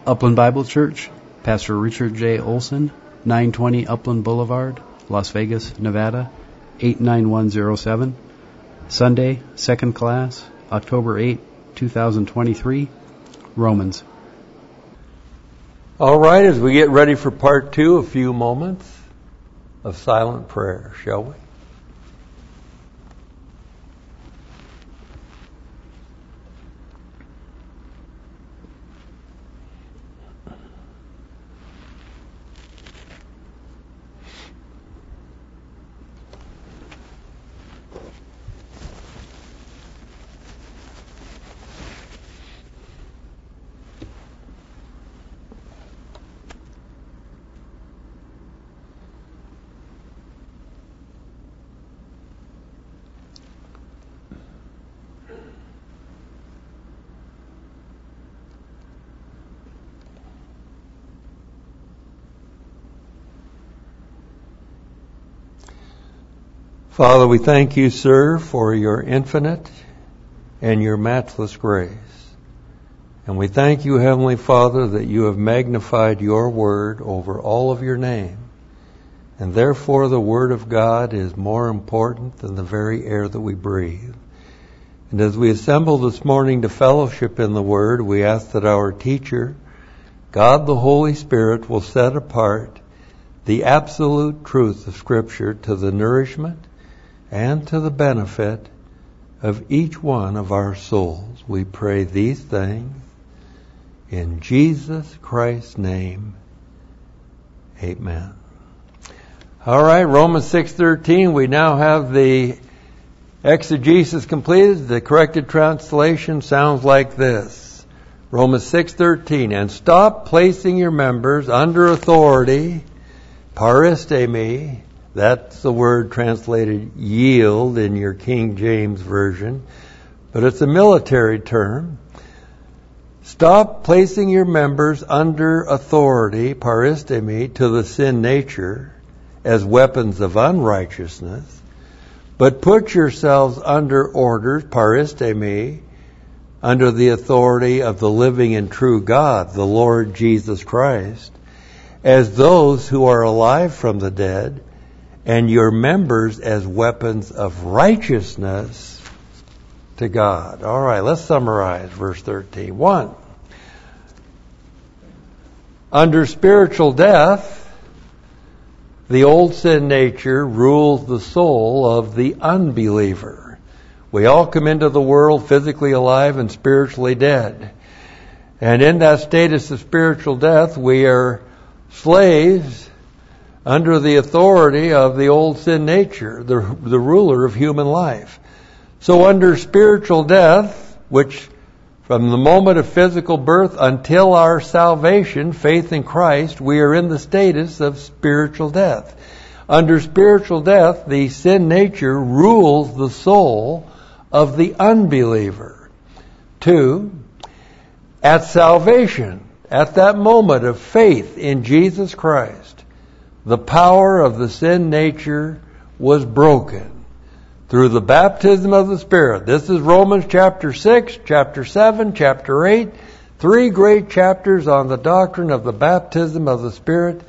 Upland Bible Church, Pastor Richard J. Olson, 920 Upland Boulevard, Las Vegas, Nevada, 89107. Sunday, second class, October 8, 2023, Romans. All right, as we get ready for part 2, a few moments of silent prayer, shall we? Father, we thank you, sir, for your infinite and your matchless grace. And we thank you, Heavenly Father, that you have magnified your word over all of your name. And therefore the word of God is more important than the very air that we breathe. And as we assemble this morning to fellowship in the word, we ask that our teacher, God the Holy Spirit, will set apart the absolute truth of Scripture to the nourishment and to the benefit of each one of our souls. We pray these things in Jesus Christ's name. Amen. All right, Romans 6:13. We now have the exegesis completed. The corrected translation sounds like this. Romans 6:13. And stop placing your members under authority, paristemi. That's the word translated yield in your King James Version, but it's a military term. Stop placing your members under authority, paristemi, to the sin nature as weapons of unrighteousness, but put yourselves under orders, paristemi, under the authority of the living and true God, the Lord Jesus Christ, as those who are alive from the dead, and your members as weapons of righteousness to God. All right, let's summarize verse 13. 1. Under spiritual death, the old sin nature rules the soul of the unbeliever. We all come into the world physically alive and spiritually dead. And in that status of spiritual death, we are slaves under the authority of the old sin nature, the ruler of human life. So under spiritual death, which from the moment of physical birth until our salvation, faith in Christ, we are in the status of spiritual death. Under spiritual death, the sin nature rules the soul of the unbeliever. 2, at salvation, at that moment of faith in Jesus Christ, the power of the sin nature was broken through the baptism of the Spirit. This is Romans chapter 6, chapter 7, chapter 8, 3 great chapters on the doctrine of the baptism of the Spirit,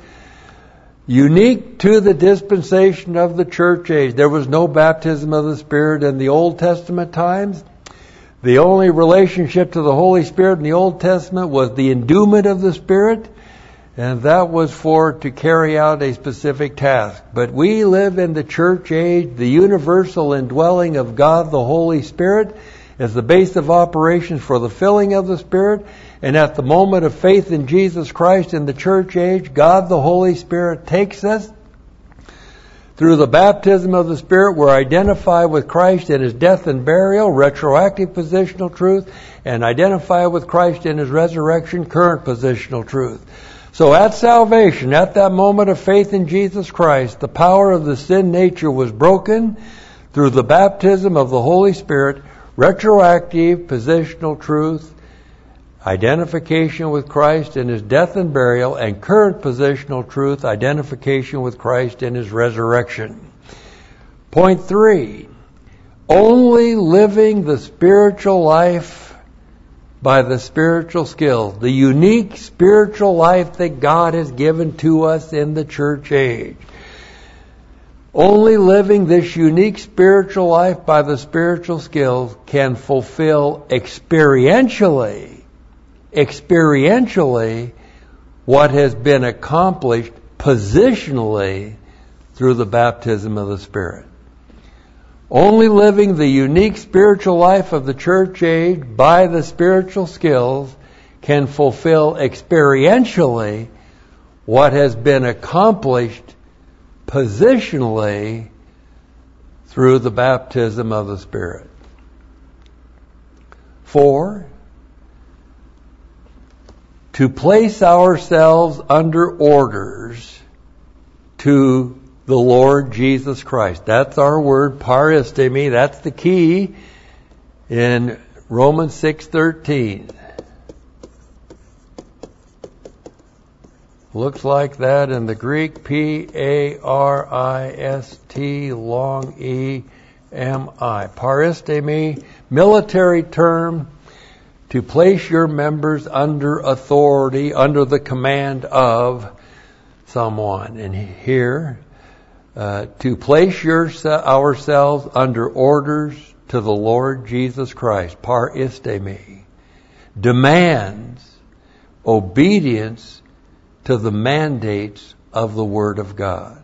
unique to the dispensation of the church age. There was no baptism of the Spirit in the Old Testament times. The only relationship to the Holy Spirit in the Old Testament was the endowment of the Spirit, and that was to carry out a specific task. But we live in the church age. The universal indwelling of God, the Holy Spirit, is the base of operations for the filling of the Spirit. And at the moment of faith in Jesus Christ in the church age, God, the Holy Spirit, takes us. Through the baptism of the Spirit, we're identified with Christ in His death and burial, retroactive positional truth, and identified with Christ in His resurrection, current positional truth. So at salvation, at that moment of faith in Jesus Christ, the power of the sin nature was broken through the baptism of the Holy Spirit, retroactive positional truth, identification with Christ in His death and burial, and current positional truth, identification with Christ in His resurrection. Point 3, only living the spiritual life by the spiritual skills, the unique spiritual life that God has given to us in the church age. Only living this unique spiritual life by the spiritual skills can fulfill experientially what has been accomplished positionally through the baptism of the Spirit. Only living the unique spiritual life of the church age by the spiritual skills can fulfill experientially what has been accomplished positionally through the baptism of the Spirit. 4, to place ourselves under orders to the Lord Jesus Christ. That's our word, paristemi. That's the key in Romans 6:13. Looks like that in the Greek, P-A-R-I-S-T, long E-M-I. Paristemi, military term, to place your members under authority, under the command of someone. And here, to place ourselves under orders to the Lord Jesus Christ, paristemi, demands obedience to the mandates of the Word of God.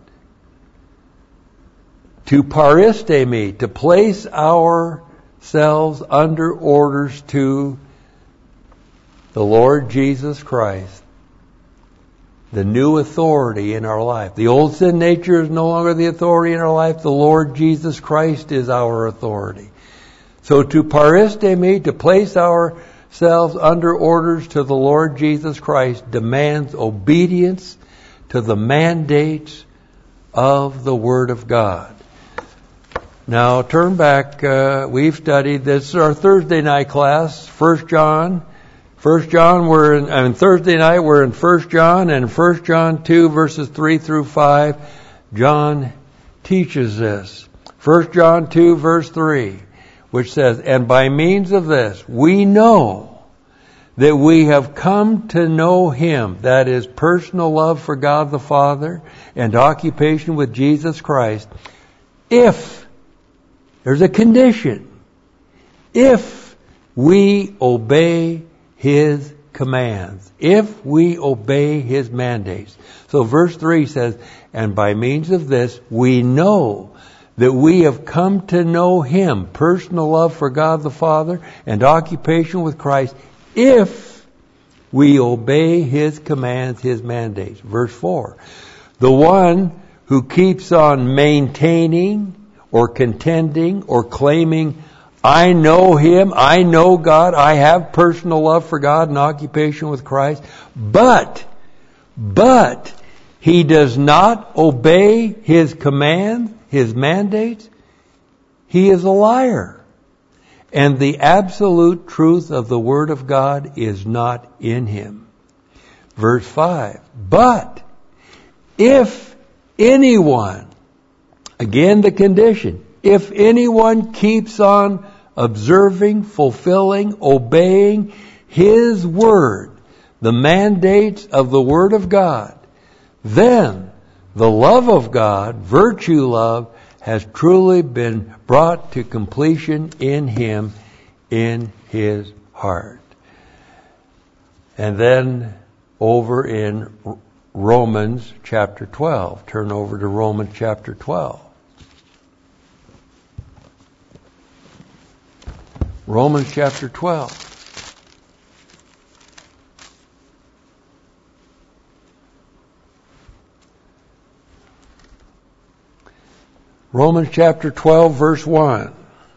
To paristemi, to place ourselves under orders to the Lord Jesus Christ, the new authority in our life. The old sin nature is no longer the authority in our life. The Lord Jesus Christ is our authority. So to paristemi, to place ourselves under orders to the Lord Jesus Christ, demands obedience to the mandates of the Word of God. Now turn back. We've studied this. Is our Thursday night class, 1 John. Thursday night we're in 1 John, and 1 John 2 verses 3 through 5, John teaches this. 1 John 2 verse 3, which says, and by means of this we know that we have come to know Him, that is personal love for God the Father and occupation with Jesus Christ, if, there's a condition, if we obey His commands, if we obey His mandates. So verse 3 says, and by means of this we know that we have come to know Him, personal love for God the Father and occupation with Christ, if we obey His commands, His mandates. Verse 4, the one who keeps on maintaining or contending or claiming, I know Him, I know God, I have personal love for God and occupation with Christ, but he does not obey His commands, His mandates, he is a liar. And the absolute truth of the Word of God is not in him. Verse 5, but if anyone, again the condition, if anyone keeps on observing, fulfilling, obeying His Word, the mandates of the Word of God, then the love of God, virtue love, has truly been brought to completion in him, in his heart. And then over in Romans chapter 12. Turn over to Romans chapter 12. Romans chapter 12. Romans chapter 12 verse 1.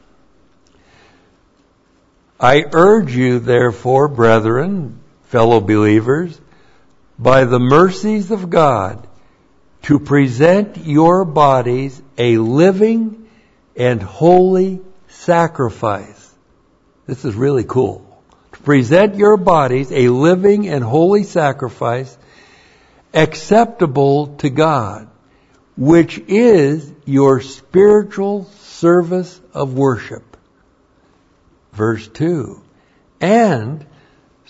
I urge you therefore, brethren, fellow believers, by the mercies of God, to present your bodies a living and holy sacrifice. This is really cool. To present your bodies a living and holy sacrifice, acceptable to God, which is your spiritual service of worship. Verse 2. And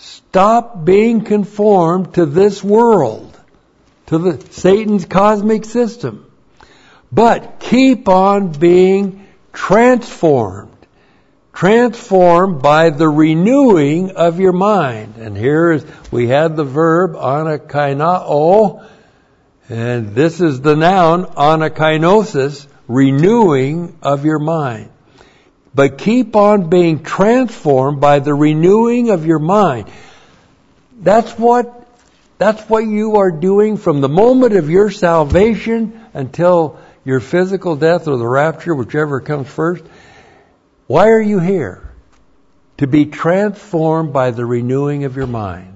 Stop being conformed to this world, to Satan's cosmic system. But keep on being transformed. Transformed by the renewing of your mind. And we had the verb anakainao, and this is the noun anakainosis, renewing of your mind. But keep on being transformed by the renewing of your mind. That's what you are doing from the moment of your salvation until your physical death or the rapture, whichever comes first. Why are you here? To be transformed by the renewing of your mind.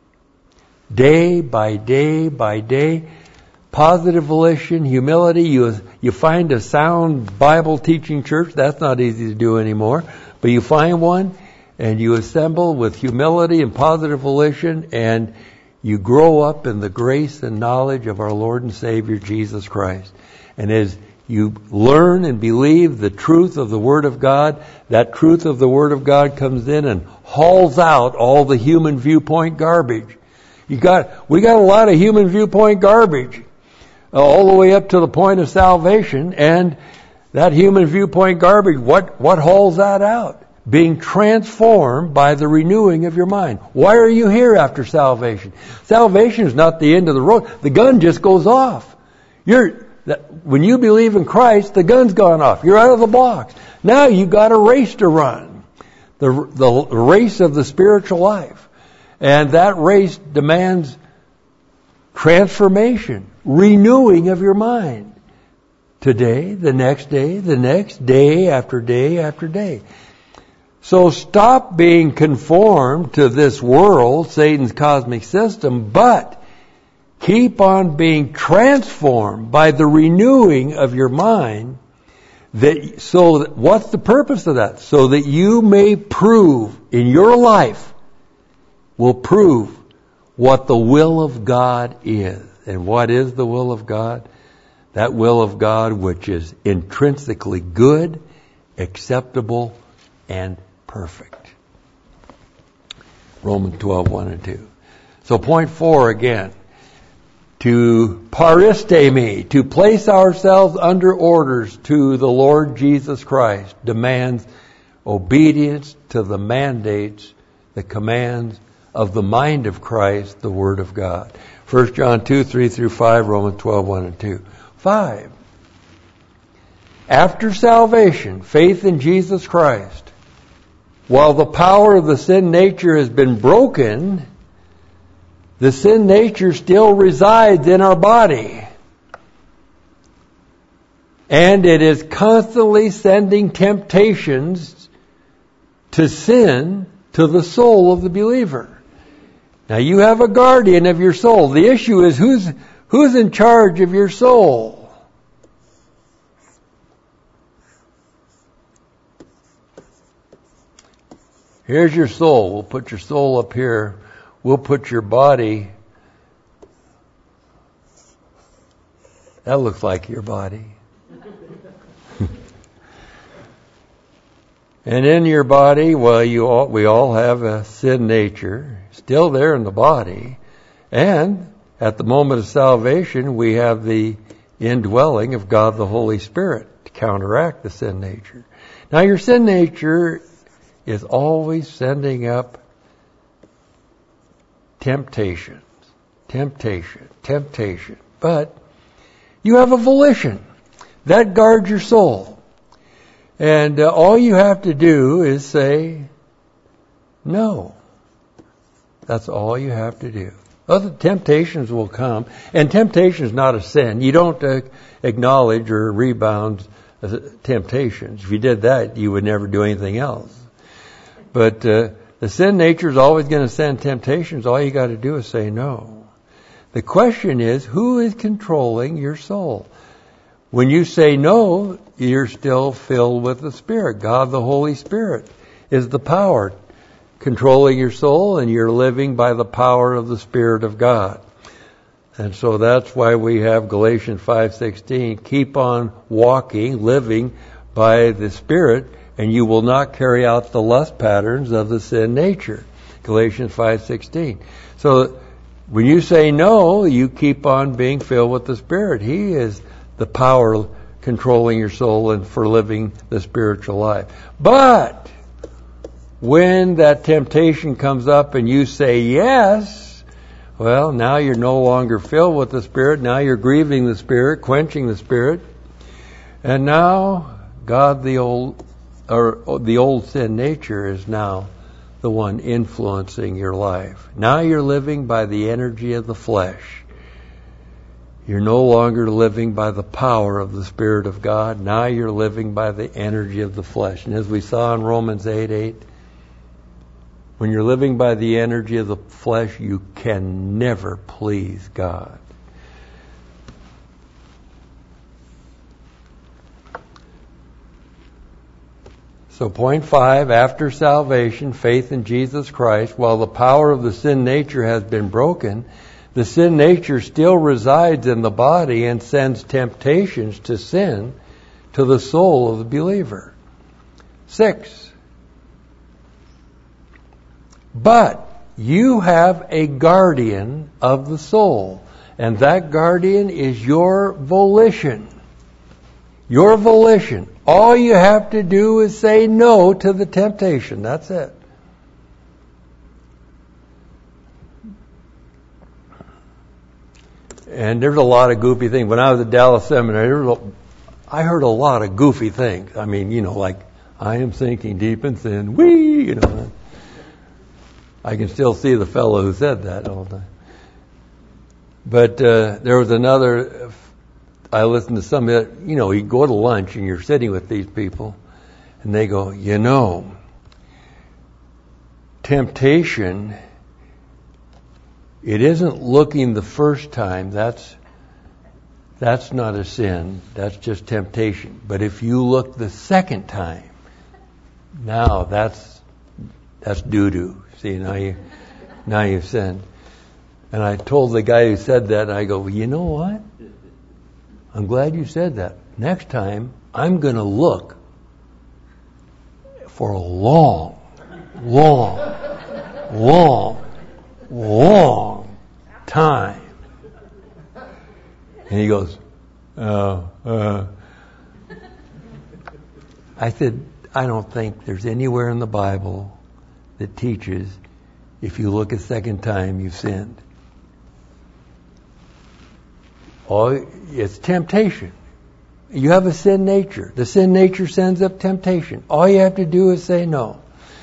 Day by day by day. Positive volition, humility. You find a sound Bible teaching church. That's not easy to do anymore. But you find one and you assemble with humility and positive volition, and you grow up in the grace and knowledge of our Lord and Savior Jesus Christ. And as you learn and believe the truth of the Word of God, that truth of the Word of God comes in and hauls out all the human viewpoint garbage. We got a lot of human viewpoint garbage, all the way up to the point of salvation, and that human viewpoint garbage, what hauls that out? Being transformed by the renewing of your mind. Why are you here after salvation? Salvation is not the end of the road. The gun just goes off. When you believe in Christ, the gun's gone off. You're out of the box. Now you've got a race to run. The race of the spiritual life. And that race demands transformation, renewing of your mind. Today, the next day after day after day. So stop being conformed to this world, Satan's cosmic system, but keep on being transformed by the renewing of your mind. What's the purpose of that? So that you may prove in your life, will prove what the will of God is. And what is the will of God? That will of God which is intrinsically good, acceptable, and perfect. Romans 12:1 and 2. So point 4 again. To paristemi, to place ourselves under orders to the Lord Jesus Christ, demands obedience to the mandates, the commands of the mind of Christ, the Word of God. 1 John 2:3-5, Romans 12:1 and 2. 5. After salvation, faith in Jesus Christ, while the power of the sin nature has been broken, the sin nature still resides in our body. And it is constantly sending temptations to sin to the soul of the believer. Now you have a guardian of your soul. The issue is who's in charge of your soul? Here's your soul. We'll put your soul up here. We'll put your body. That looks like your body. And in your body, we all have a sin nature, still there in the body. And at the moment of salvation, we have the indwelling of God the Holy Spirit to counteract the sin nature. Now your sin nature is always sending up temptation. But you have a volition that guards your soul. And all you have to do is say no. That's all you have to do. Other temptations will come. And temptation is not a sin. You don't acknowledge or rebound temptations. If you did that, you would never do anything else. But the sin nature is always going to send temptations. All you got to do is say no. The question is, who is controlling your soul? When you say no, you're still filled with the Spirit. God, the Holy Spirit, is the power controlling your soul, and you're living by the power of the Spirit of God. And so that's why we have Galatians 5:16. Keep on walking, living by the Spirit, and you will not carry out the lust patterns of the sin nature. Galatians 5:16. So when you say no, you keep on being filled with the Spirit. He is the power controlling your soul and for living the spiritual life. But when that temptation comes up and you say yes, well, now you're no longer filled with the Spirit. Now you're grieving the Spirit, quenching the Spirit. And now God, the old sin nature, is now the one influencing your life. Now you're living by the energy of the flesh. You're no longer living by the power of the Spirit of God. Now you're living by the energy of the flesh. And as we saw in Romans 8:8, when you're living by the energy of the flesh, you can never please God. So point 5, after salvation, faith in Jesus Christ, while the power of the sin nature has been broken, the sin nature still resides in the body and sends temptations to sin to the soul of the believer. 6, but you have a guardian of the soul, and that guardian is your volition. Your volition. All you have to do is say no to the temptation. That's it. And there's a lot of goofy things. When I was at Dallas Seminary, I heard a lot of goofy things. I mean, like, I am sinking deep in sin. Whee! I can still see the fellow who said that all the time. But there was another... I listened to some of it. You go to lunch and you're sitting with these people and they go, temptation, it isn't looking the first time. That's not a sin. That's just temptation. But if you look the second time, now that's doo-doo. See, now you've sinned. And I told the guy who said that, I go, well, you know what? I'm glad you said that. Next time, I'm going to look for a long time. And he goes, I said, I don't think there's anywhere in the Bible that teaches if you look a second time, you've sinned. It's temptation. You have a sin nature. The sin nature sends up temptation. All you have to do is say no.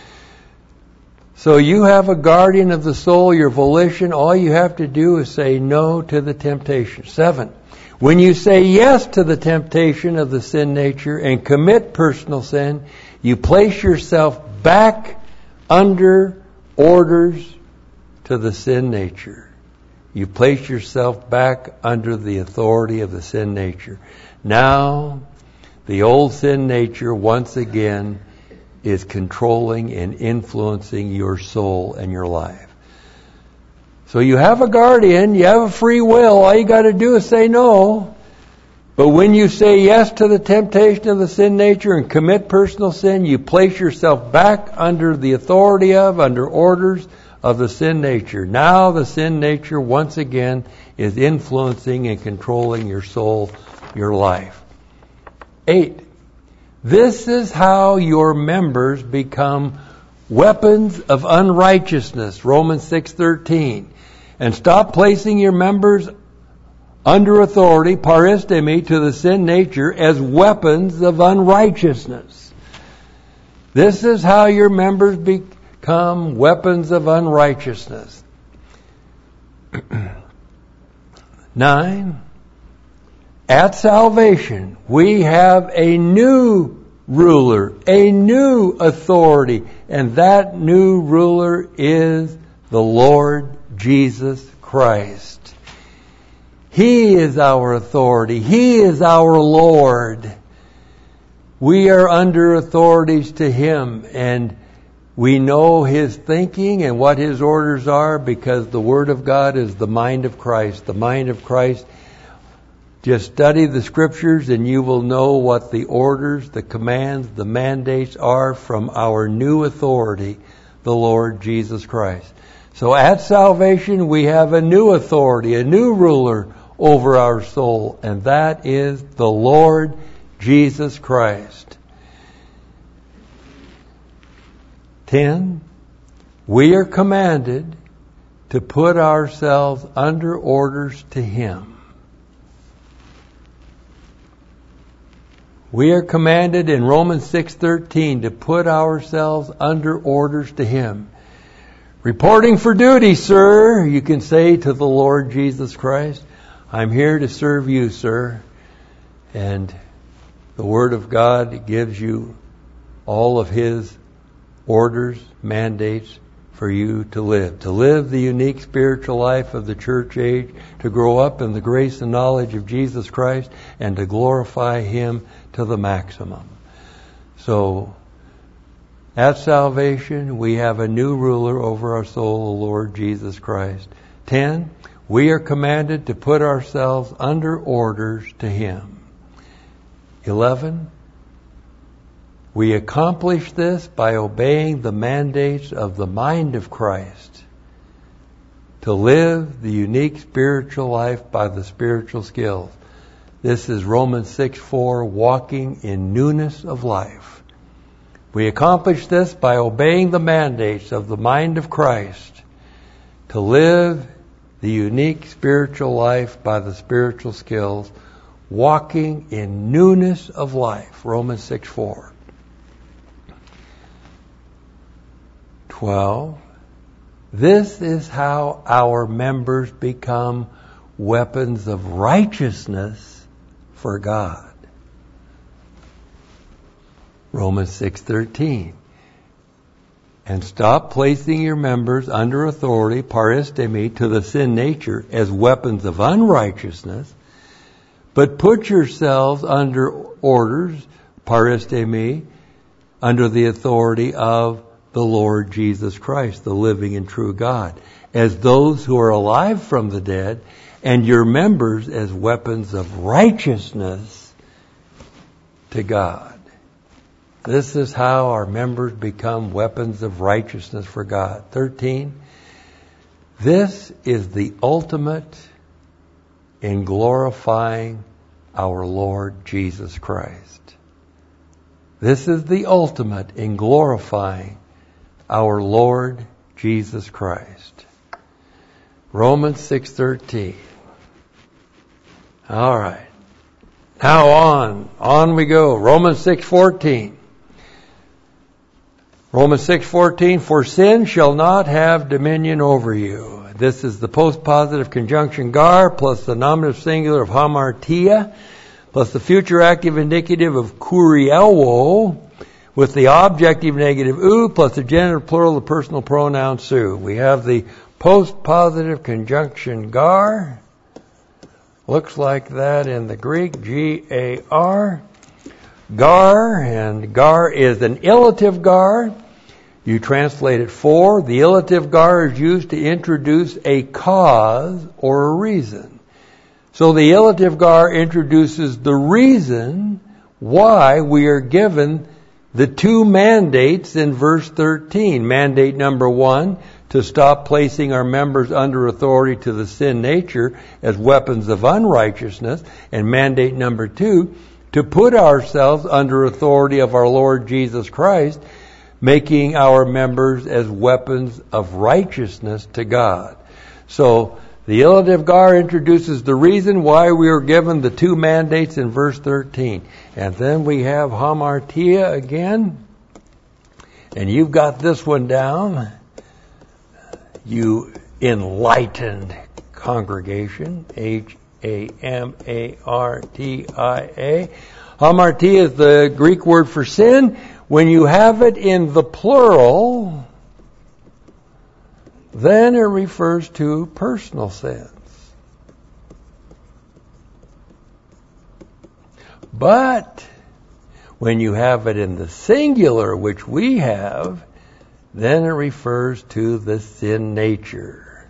So you have a guardian of the soul, your volition. All you have to do is say no to the temptation. 7, when you say yes to the temptation of the sin nature and commit personal sin, you place yourself back under orders to the sin nature. You place yourself back under the authority of the sin nature. Now, the old sin nature once again is controlling and influencing your soul and your life. So you have a guardian, you have a free will, all you got to do is say no. But when you say yes to the temptation of the sin nature and commit personal sin, you place yourself back under the authority of, under orders of the sin nature. Now the sin nature once again is influencing and controlling your soul, your life. 8, this is how your members become weapons of unrighteousness. Romans 6:13. And stop placing your members under authority, paristemi, to the sin nature as weapons of unrighteousness. This is how your members become weapons of unrighteousness. 9, at salvation, we have a new ruler, a new authority, and that new ruler is the Lord Jesus Christ. He is our authority. He is our Lord. We are under authorities to Him, and we know His thinking and what His orders are because the Word of God is the mind of Christ. The mind of Christ. Just study the Scriptures and you will know what the orders, the commands, the mandates are from our new authority, the Lord Jesus Christ. So at salvation, we have a new authority, a new ruler over our soul, and that is the Lord Jesus Christ. 10. We are commanded to put ourselves under orders to Him. We are commanded in Romans 6:13 to put ourselves under orders to Him. Reporting for duty, sir, you can say to the Lord Jesus Christ, I'm here to serve you, sir. And the Word of God gives you all of His orders, mandates for you to live the unique spiritual life of the church age, to grow up in the grace and knowledge of Jesus Christ, and to glorify Him to the maximum. So, at salvation, we have a new ruler over our soul, the Lord Jesus Christ. 10, we are commanded to put ourselves under orders to Him. 11, we accomplish this by obeying the mandates of the mind of Christ, to live the unique spiritual life by the spiritual skills. This is Romans 6:4, walking in newness of life. We accomplish this by obeying the mandates of the mind of Christ, to live the unique spiritual life by the spiritual skills, walking in newness of life. Romans 6:4. 12. This is how our members become weapons of righteousness for God. Romans 6:13. And stop placing your members under authority, paristemi, to the sin nature as weapons of unrighteousness, but put yourselves under orders, paristemi, under the authority of the Lord Jesus Christ, the living and true God, as those who are alive from the dead, and your members as weapons of righteousness to God. This is how our members become weapons of righteousness for God. 13. This is the ultimate in glorifying our Lord Jesus Christ. This is the ultimate in glorifying our Lord Jesus Christ. Romans 6:13. All right. Now on we go. Romans 6:14. Romans 6:14, for sin shall not have dominion over you. This is the postpositive conjunction gar plus the nominative singular of hamartia plus the future active indicative of kurielwo with the objective negative u plus the genitive plural of the personal pronoun su. We have the postpositive conjunction gar. Looks like that in the Greek, G-A-R. Gar, and gar is an illative gar. You translate it for. The illative gar is used to introduce a cause or a reason. So the illative gar introduces the reason why we are given the two mandates in verse 13. Mandate number 1, to stop placing our members under authority to the sin nature as weapons of unrighteousness. And mandate number 2, to put ourselves under authority of our Lord Jesus Christ, making our members as weapons of righteousness to God. So the illative gar introduces the reason why we are given the two mandates in verse 13. And then we have hamartia again. And you've got this one down, you enlightened congregation. H-A-M-A-R-T-I-A. Hamartia is the Greek word for sin. When you have it in the plural, then it refers to personal sins. But when you have it in the singular, which we have, then it refers to the sin nature.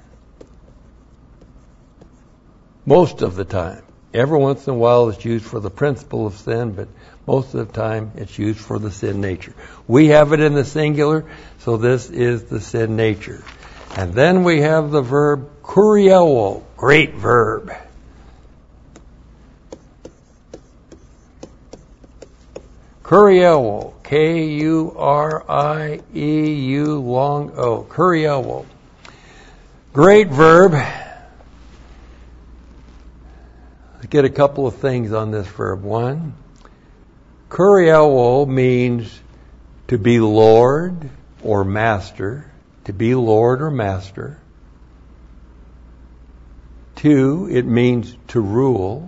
Most of the time. Every once in a while it's used for the principle of sin, but Most of the time, it's used for the sin nature. We have it in the singular, so this is the sin nature. And then we have the verb kurieo, great verb. Kurieo, K-U-R-I-E-U long O, kurieo. Great verb. Let's get a couple of things on this verb. One, kurieo means to be Lord or master. To be Lord or master. Two, it means to rule.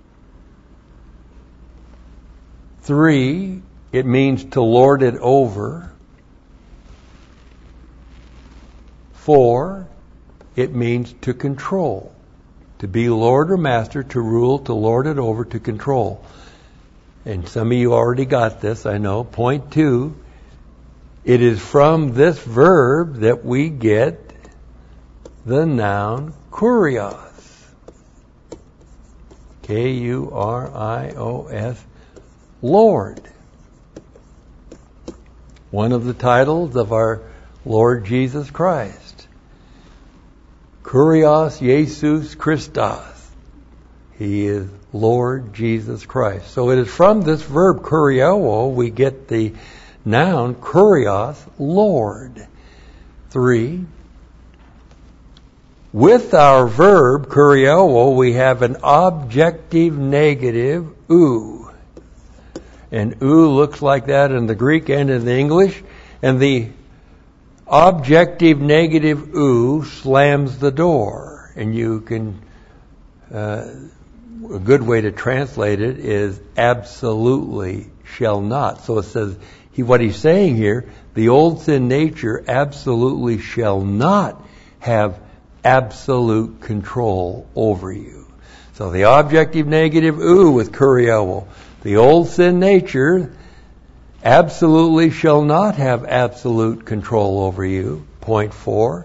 Three, it means to lord it over. Four, it means to control. To be Lord or master, to rule, to lord it over, to control. And some of you already got this, I know. Point two, it is from this verb that we get the noun kurios. K-U-R-I-O-S, Lord. One of the titles of our Lord Jesus Christ. Kurios Jesus Christos. He is Lord Jesus Christ. So it is from this verb kurieo we get the noun kurios, Lord. Three, with our verb kurieo we have an objective negative ou. And ou looks like that in the Greek and in the English. And the objective negative ou slams the door. And you can, a good way to translate it is absolutely shall not. So it says, what he's saying here, the old sin nature absolutely shall not have absolute control over you. So the objective negative ou with kurieo. The old sin nature absolutely shall not have absolute control over you. Point four.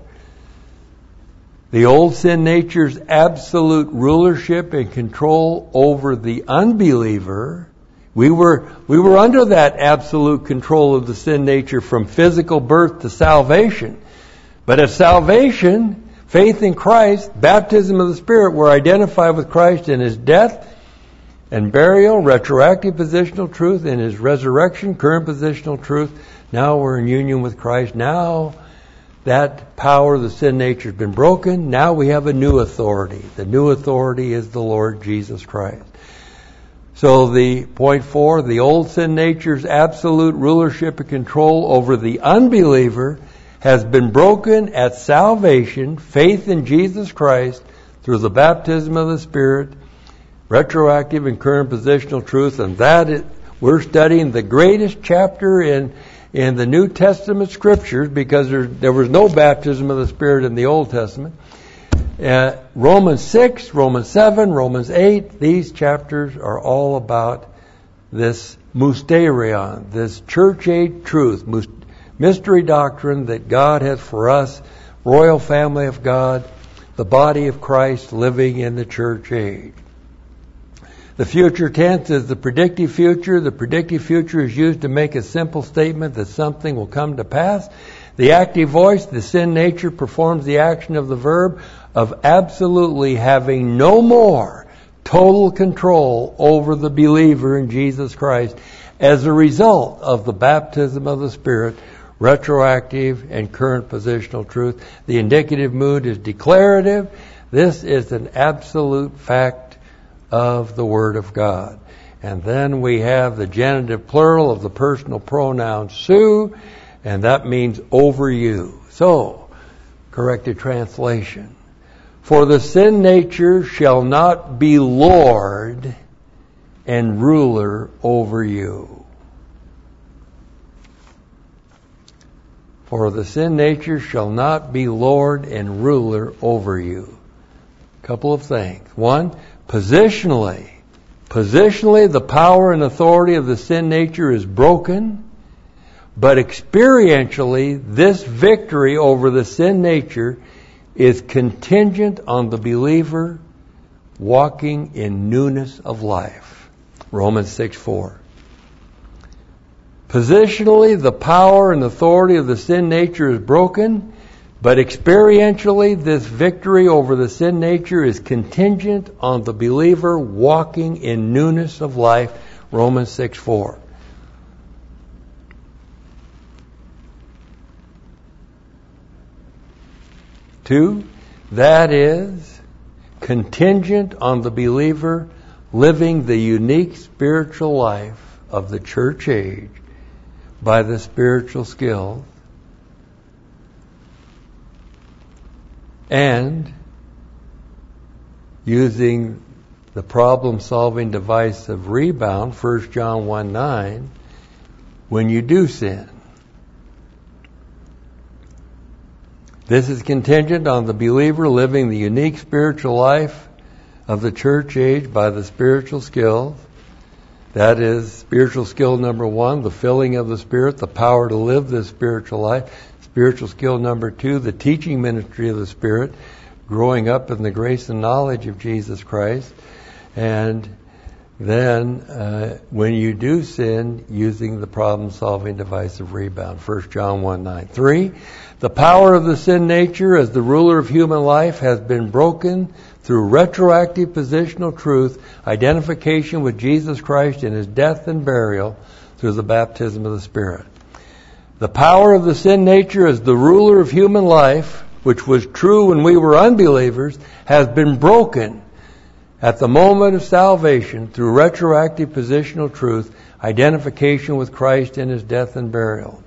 The old sin nature's absolute rulership and control over the unbeliever. We were under that absolute control of the sin nature from physical birth to salvation. But at salvation, faith in Christ, baptism of the Spirit, we're identified with Christ in His death and burial, retroactive positional truth, in His resurrection, current positional truth. Now we're in union with Christ. Now that power of the sin nature has been broken. Now we have a new authority. The new authority is the Lord Jesus Christ. So the point four, the old sin nature's absolute rulership and control over the unbeliever has been broken at salvation, faith in Jesus Christ, through the baptism of the Spirit, retroactive and current positional truth, and we're studying the greatest chapter in the New Testament Scriptures, because there was no baptism of the Spirit in the Old Testament. Romans 6, Romans 7, Romans 8, these chapters are all about this mysterion, this church age truth, mystery doctrine that God has for us, royal family of God, the body of Christ living in the church age. The future tense is the predictive future. The predictive future is used to make a simple statement that something will come to pass. The active voice, the sin nature, performs the action of the verb of absolutely having no more total control over the believer in Jesus Christ as a result of the baptism of the Spirit, retroactive and current positional truth. The indicative mood is declarative. This is an absolute fact of the Word of God. And then we have the genitive plural of the personal pronoun su, and that means over you. So, corrected translation. For the sin nature shall not be Lord and ruler over you. For the sin nature shall not be Lord and ruler over you. Couple of things. One, positionally, the power and authority of the sin nature is broken, but experientially, this victory over the sin nature is contingent on the believer walking in newness of life. Romans 6:4. Positionally, the power and authority of the sin nature is broken, but experientially, this victory over the sin nature is contingent on the believer walking in newness of life, Romans 6:4. Two, that is contingent on the believer living the unique spiritual life of the church age by the spiritual skill and using the problem-solving device of rebound, 1 John 1:9, when you do sin. This is contingent on the believer living the unique spiritual life of the church age by the spiritual skills. That is, spiritual skill number 1, the filling of the Spirit, the power to live this spiritual life. Spiritual skill number 2, the teaching ministry of the Spirit, growing up in the grace and knowledge of Jesus Christ. And then, when you do sin, using the problem-solving device of rebound, 1 John 1:9. 3, the power of the sin nature as the ruler of human life has been broken through retroactive positional truth, identification with Jesus Christ in His death and burial through the baptism of the Spirit. The power of the sin nature as the ruler of human life, which was true when we were unbelievers, has been broken at the moment of salvation through retroactive positional truth, identification with Christ in His death and burial.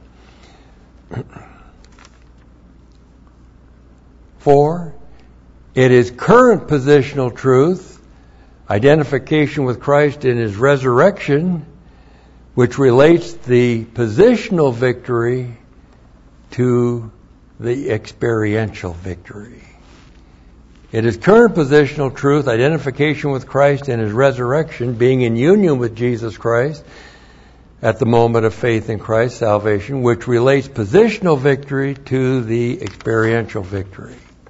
4, it is current positional truth, identification with Christ in His resurrection, which relates the positional victory to the experiential victory. It is current positional truth, identification with Christ in His resurrection, being in union with Jesus Christ at the moment of faith in Christ, salvation, which relates positional victory to the experiential victory.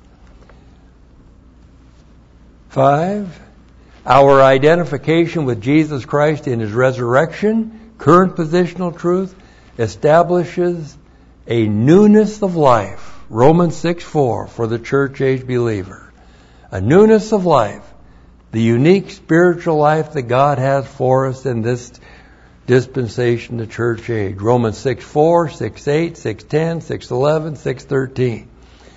5, our identification with Jesus Christ in His resurrection, current positional truth, establishes a newness of life, Romans 6:4, for the church age believer. A newness of life, the unique spiritual life that God has for us in this dispensation, the church age. Romans 6:4, 6:8, 6:10, 6:11, 6:13.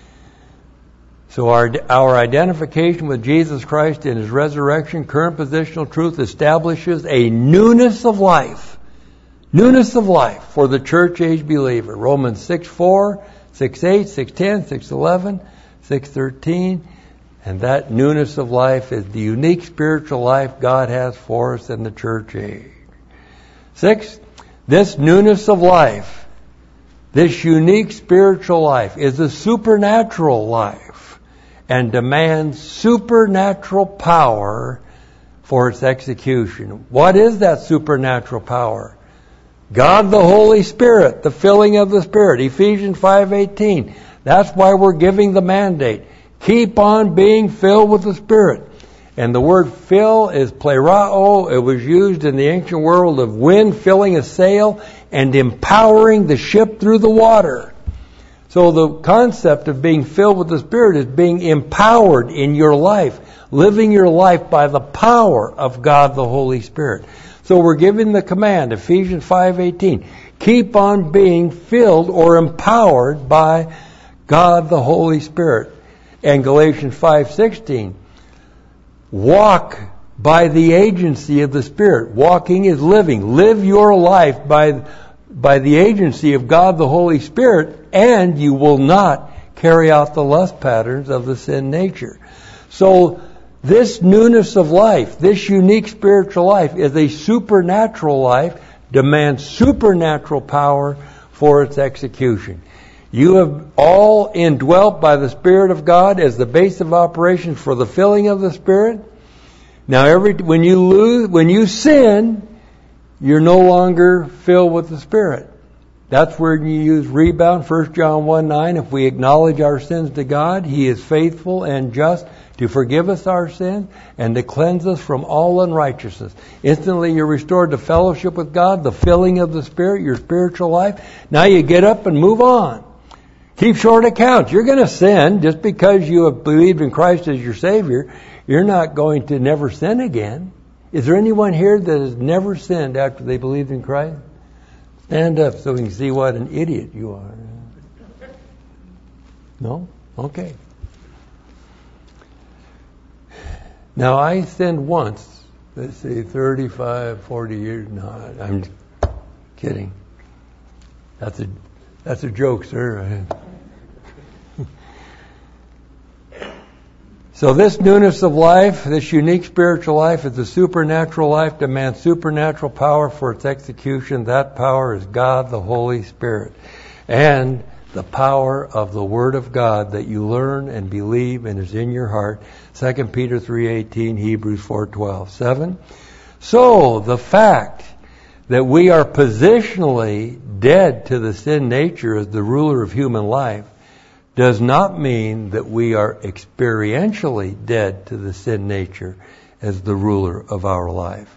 So our identification with Jesus Christ in His resurrection, current positional truth, establishes a newness of life. Newness of life for the church age believer. Romans 6:4, 6:8, 6:10, 6:11, 6:13. And that newness of life is the unique spiritual life God has for us in the church age. 6, this newness of life, this unique spiritual life, is a supernatural life and demands supernatural power for its execution. What is that supernatural power? God the Holy Spirit, the filling of the Spirit, Ephesians 5:18. That's why we're giving the mandate. Keep on being filled with the Spirit. And the word fill is plerao. It was used in the ancient world of wind filling a sail and empowering the ship through the water. So the concept of being filled with the Spirit is being empowered in your life, living your life by the power of God the Holy Spirit. So we're given the command, Ephesians 5:18, keep on being filled or empowered by God the Holy Spirit. And Galatians 5:16, walk by the agency of the Spirit. Walking is living. Live your life by the agency of God the Holy Spirit, and you will not carry out the lust patterns of the sin nature. So this newness of life, this unique spiritual life, is a supernatural life, demands supernatural power for its execution. You have all indwelt by the Spirit of God as the base of operations for the filling of the Spirit. Now, when you sin, you're no longer filled with the Spirit. That's where you use rebound, 1 John 1:9. If we acknowledge our sins to God, He is faithful and just to forgive us our sins and to cleanse us from all unrighteousness. Instantly you're restored to fellowship with God, the filling of the Spirit, your spiritual life. Now you get up and move on. Keep short accounts. You're going to sin just because you have believed in Christ as your Savior. You're not going to never sin again. Is there anyone here that has never sinned after they believed in Christ? Stand up so we can see what an idiot you are. No? Okay. Now I sinned once. Let's see, 35, 40 years. No, I'm kidding. That's a joke, sir. So this newness of life, this unique spiritual life, is a supernatural life, demands supernatural power for its execution. That power is God, the Holy Spirit, and the power of the Word of God that you learn and believe and is in your heart. 2 Peter 3:18, Hebrews 4:12. 7. So the fact that we are positionally dead to the sin nature as the ruler of human life does not mean that we are experientially dead to the sin nature as the ruler of our life.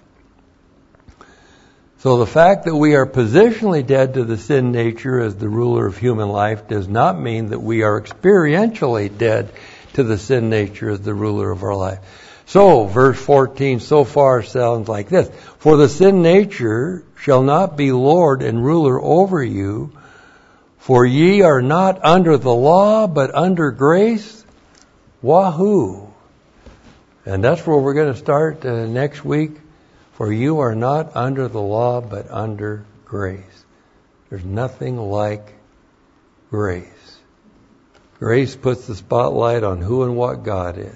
So the fact that we are positionally dead to the sin nature as the ruler of human life does not mean that we are experientially dead to the sin nature as the ruler of our life. So, verse 14 so far sounds like this. For the sin nature shall not be Lord and ruler over you, for ye are not under the law, but under grace. Wahoo! And that's where we're going to start next week. For you are not under the law, but under grace. There's nothing like grace. Grace puts the spotlight on who and what God is.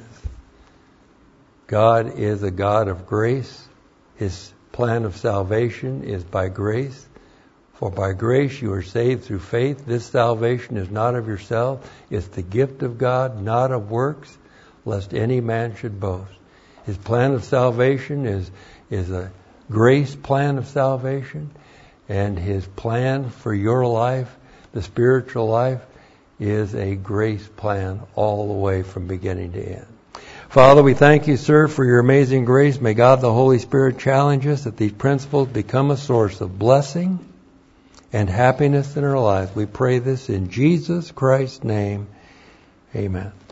God is a God of grace. His plan of salvation is by grace. For by grace you are saved through faith. This salvation is not of yourself. It's the gift of God, not of works, lest any man should boast. His plan of salvation is a grace plan of salvation. And His plan for your life, the spiritual life, is a grace plan all the way from beginning to end. Father, we thank you, sir, for your amazing grace. May God the Holy Spirit challenge us that these principles become a source of blessing and happiness in our lives. We pray this in Jesus Christ's name. Amen.